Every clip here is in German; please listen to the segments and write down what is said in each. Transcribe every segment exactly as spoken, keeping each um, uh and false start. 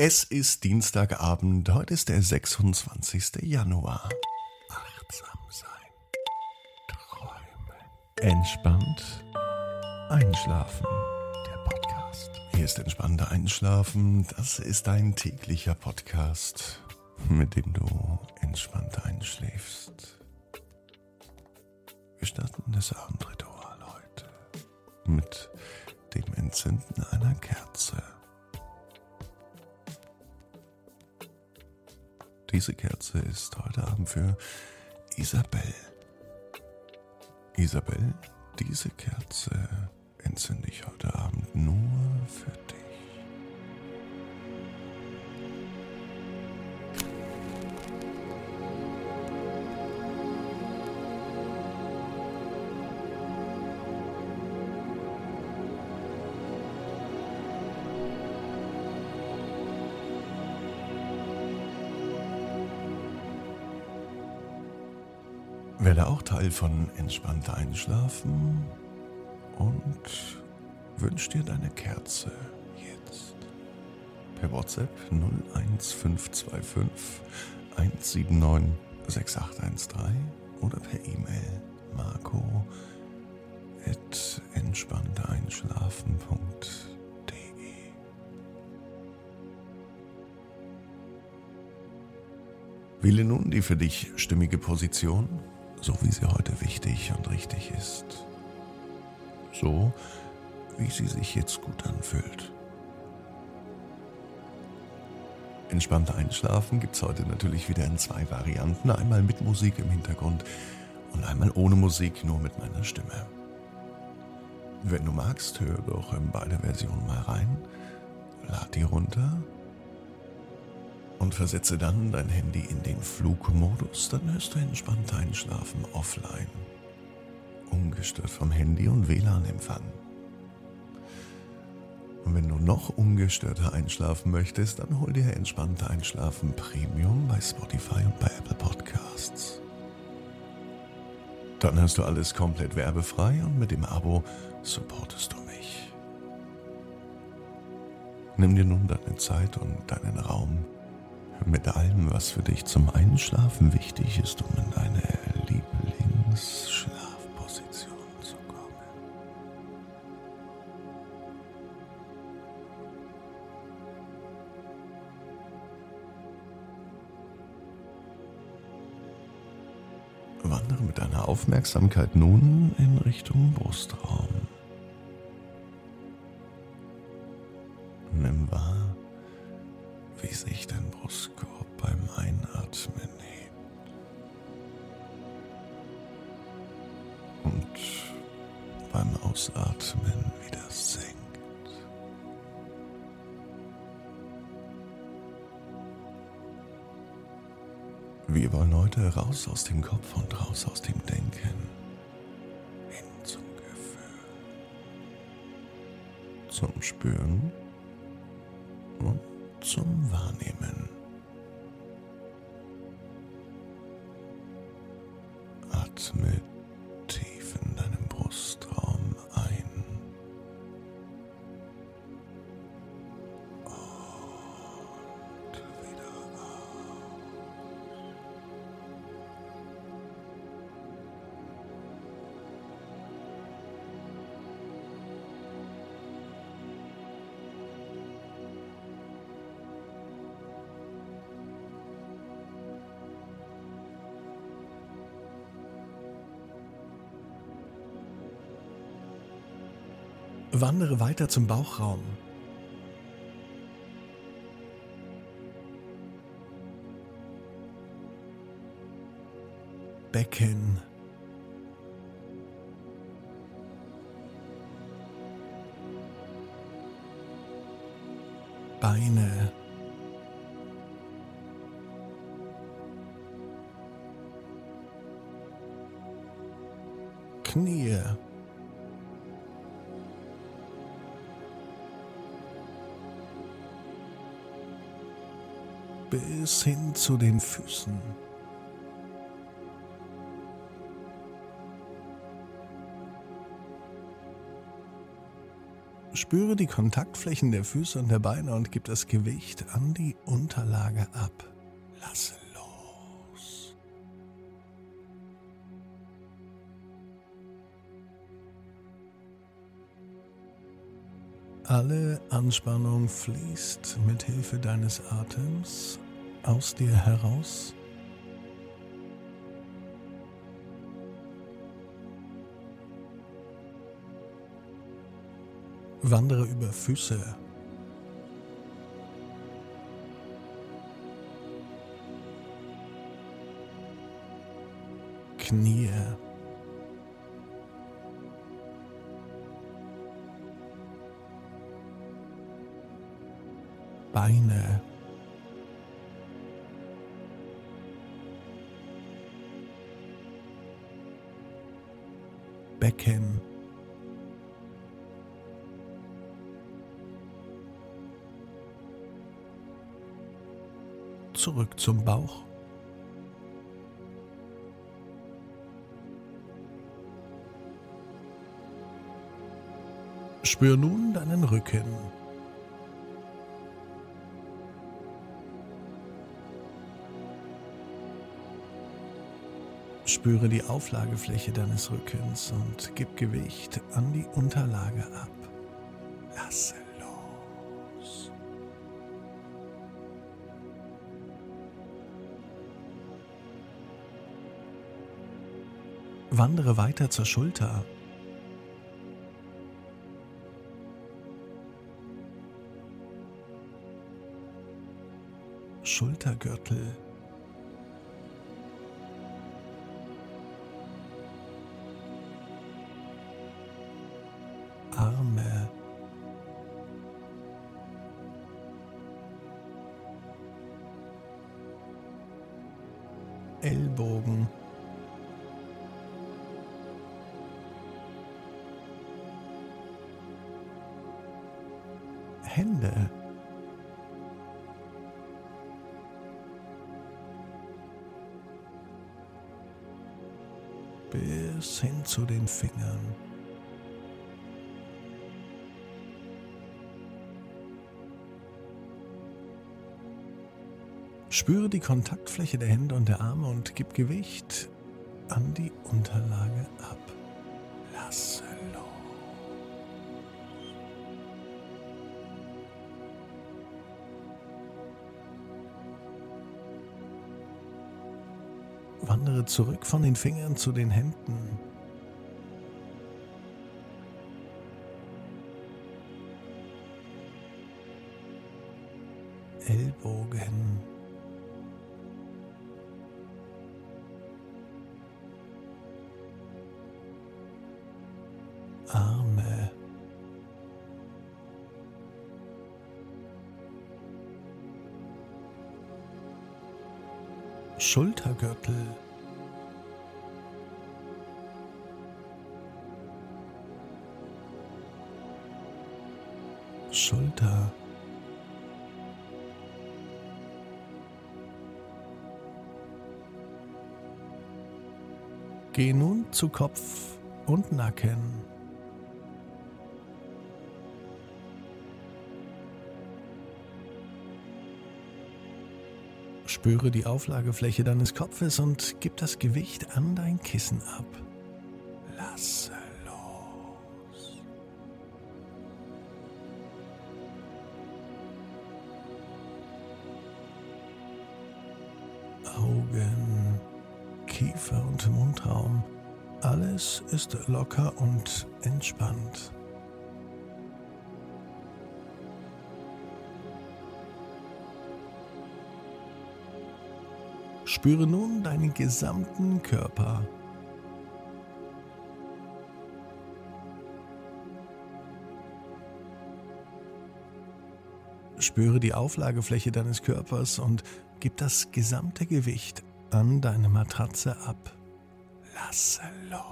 Es ist Dienstagabend, heute ist der sechsundzwanzigster Januar. Achtsam sein, träumen, entspannt einschlafen. Der Podcast. Hier ist entspannter Einschlafen. Das ist ein täglicher Podcast, mit dem du entspannt einschläfst. Wir starten das Abendritual heute mit dem Entzünden einer Kerze. Diese Kerze ist heute Abend für Isabel. Isabel, diese Kerze entzünde ich heute Abend nur für dich. Werde auch Teil von entspannter Einschlafen und wünsch dir deine Kerze jetzt per WhatsApp null eins fünf zwei fünf eins sieben neun sechs acht eins drei oder per E-Mail marco at entspanntereinschlafen punkt de. Wähle nun die für dich stimmige Position, so wie sie heute wichtig und richtig ist. So, wie sie sich jetzt gut anfühlt. Entspannter Einschlafen gibt's heute natürlich wieder in zwei Varianten. Einmal mit Musik im Hintergrund und einmal ohne Musik, nur mit meiner Stimme. Wenn du magst, hör doch in beide Versionen mal rein. Lad die runter und versetze dann dein Handy in den Flugmodus, dann hörst du entspannt einschlafen offline, ungestört vom Handy und W L A N-Empfang. Und wenn du noch ungestörter einschlafen möchtest, dann hol dir entspannte Einschlafen Premium bei Spotify und bei Apple Podcasts. Dann hörst du alles komplett werbefrei und mit dem Abo supportest du mich. Nimm dir nun deine Zeit und deinen Raum mit allem, was für dich zum Einschlafen wichtig ist, um in deine Lieblingsschlafposition zu kommen. Wandere mit deiner Aufmerksamkeit nun in Richtung Brustraum. Nimm wahr, wie sich dein Brustkorb beim Einatmen hebt und beim Ausatmen wieder senkt. Wir wollen heute raus aus dem Kopf und raus aus dem Denken, hin zum Gefühl, zum Spüren und zum Wahrnehmen. Atme tief in deinem Brustraum ein und wieder aus. Wandere weiter zum Bauchraum. Becken. Beine. Knie. Bis hin zu den Füßen. Spüre die Kontaktflächen der Füße und der Beine und gib das Gewicht an die Unterlage ab. Lasse los. Alle Anspannung fließt mit Hilfe deines Atems aus dir heraus. Wandere über Füße, Knie, Beine, Becken, zurück zum Bauch. Spür nun deinen Rücken. Spüre die Auflagefläche deines Rückens und gib Gewicht an die Unterlage ab. Lasse los. Wandere weiter zur Schulter. Schultergürtel. Arme. Ellbogen. Hände. Bis hin zu den Fingern. Spüre die Kontaktfläche der Hände und der Arme und gib Gewicht an die Unterlage ab. Lasse los. Wandere zurück von den Fingern zu den Händen. Ellbogen. Arme. Schultergürtel. Schulter. Geh nun zu Kopf und Nacken. Spüre die Auflagefläche deines Kopfes und gib das Gewicht an dein Kissen ab. Lasse los. Augen, Kiefer und Mundraum. Alles ist locker und entspannt. Spüre nun deinen gesamten Körper. Spüre die Auflagefläche deines Körpers und gib das gesamte Gewicht an deine Matratze ab. Lasse los.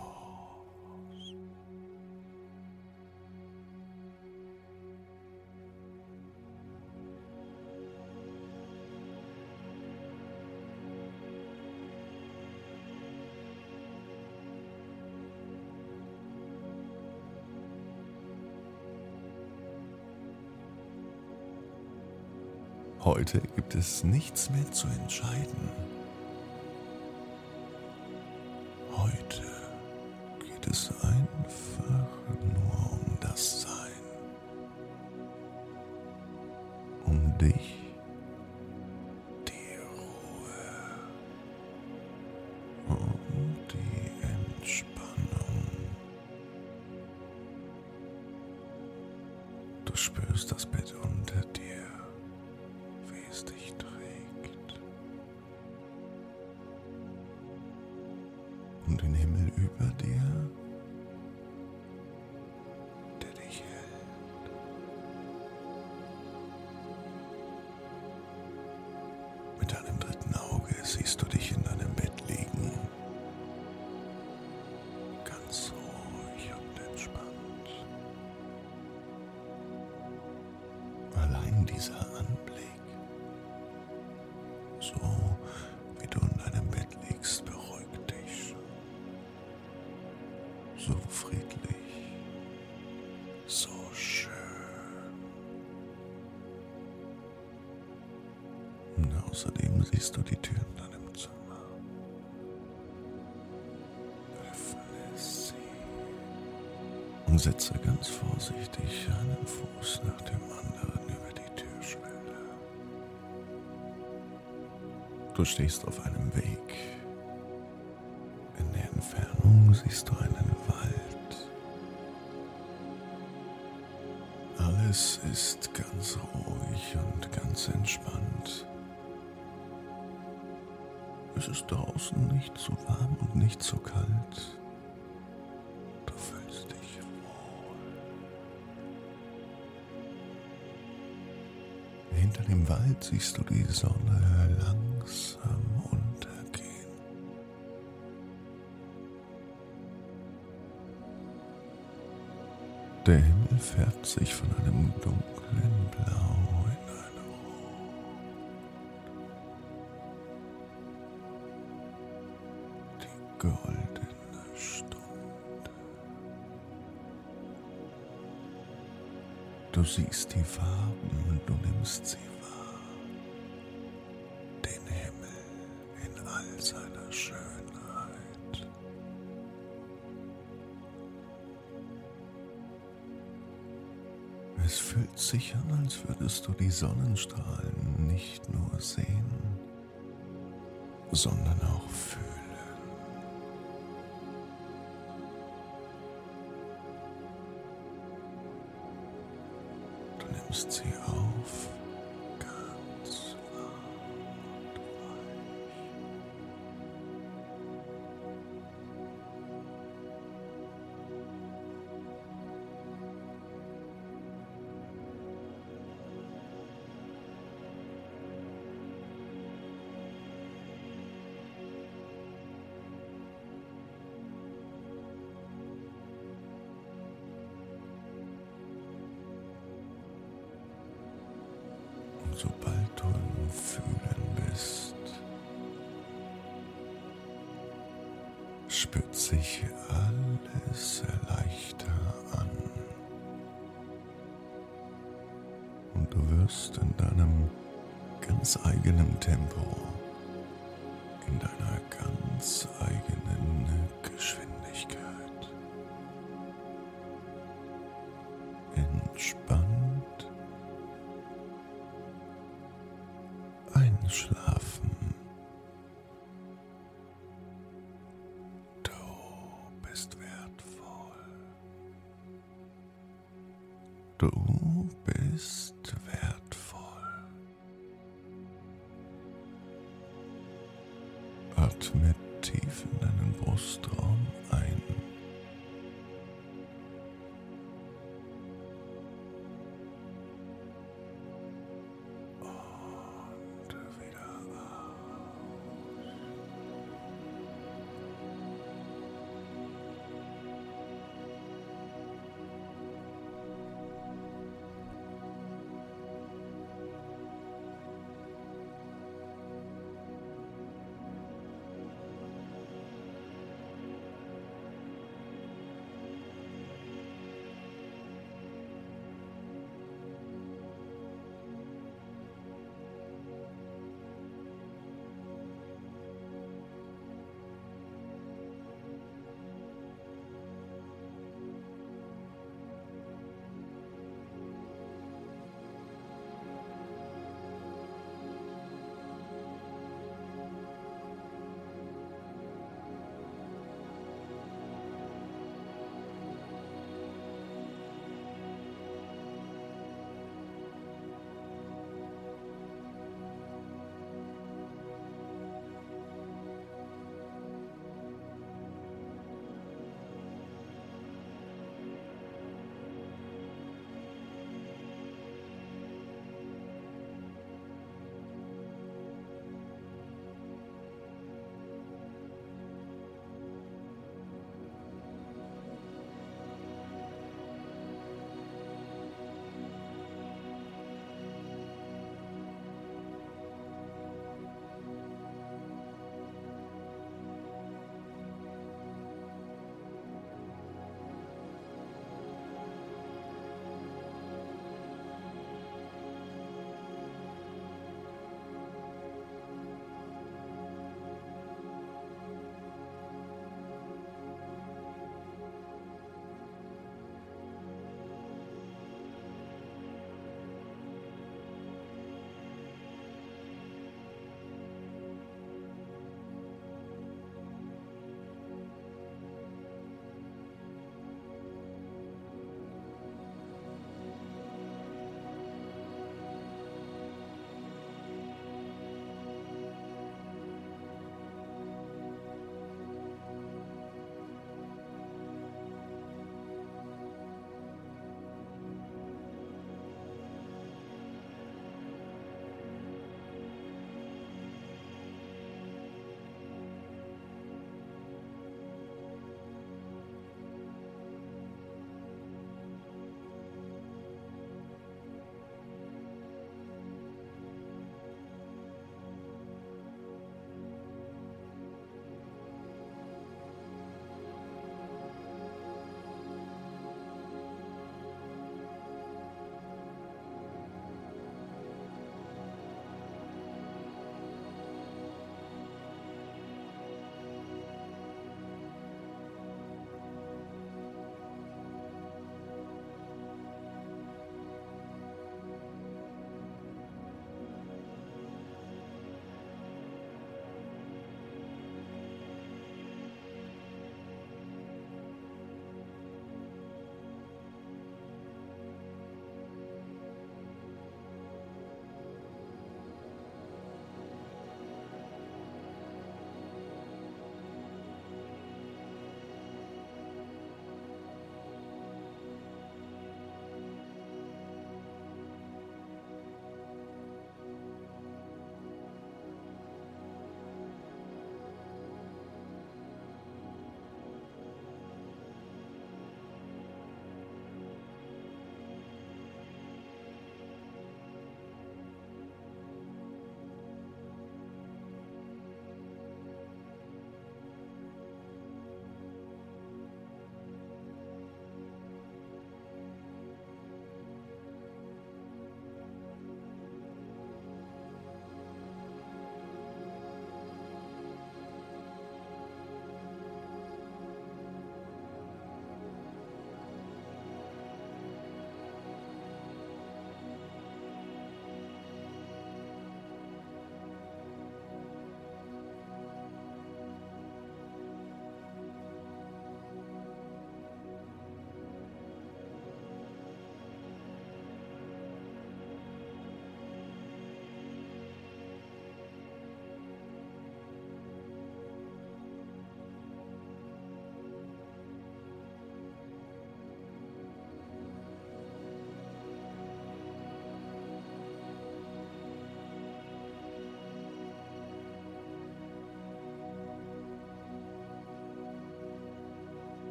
Heute gibt es nichts mehr zu entscheiden. Heute geht es einfach nur um das Sein. Um dich, die Ruhe und die Entspannung. Du spürst das Bett unter dir, wie es dich trägt. Und den Himmel über dir, der dich hält. Mit deinem dritten Auge siehst du dich in deinem Bett liegen. Ganz ruhig und entspannt. Allein dieser Anblick, so wie du in deinem Bett liegst, beruhigt dich. So friedlich, so schön. Und außerdem siehst du die Tür in deinem Zimmer. Öffne sie und setze ganz vorsichtig einen Fuß nach dem anderen über die Türschwelle. Du stehst auf einem Weg. In der Entfernung siehst du einen Wald. Alles ist ganz ruhig und ganz entspannt. Es ist draußen nicht zu warm und nicht zu kalt. Du fühlst dich wohl. Hinter dem Wald siehst du die Sonne langsam untergehen. Der Himmel färbt sich von einem dunklen Blau in ein Rot. Die goldene Stunde. Du siehst die Farben und du nimmst sie wahr. Den Himmel in all seiner Schönheit. Es fühlt sich an, als würdest du die Sonnenstrahlen nicht nur sehen, sondern auch fühlen. Du nimmst sie auf, ganz warm und weich. Sobald du im Fühlen bist, spürt sich alles leichter an. Und du wirst in deinem ganz eigenen Tempo, in deiner ganz eigenen Geschwindigkeit entspannt einschlafen. Du bist wertvoll. Du bist wertvoll. Atme tief in deinen Brustraum ein.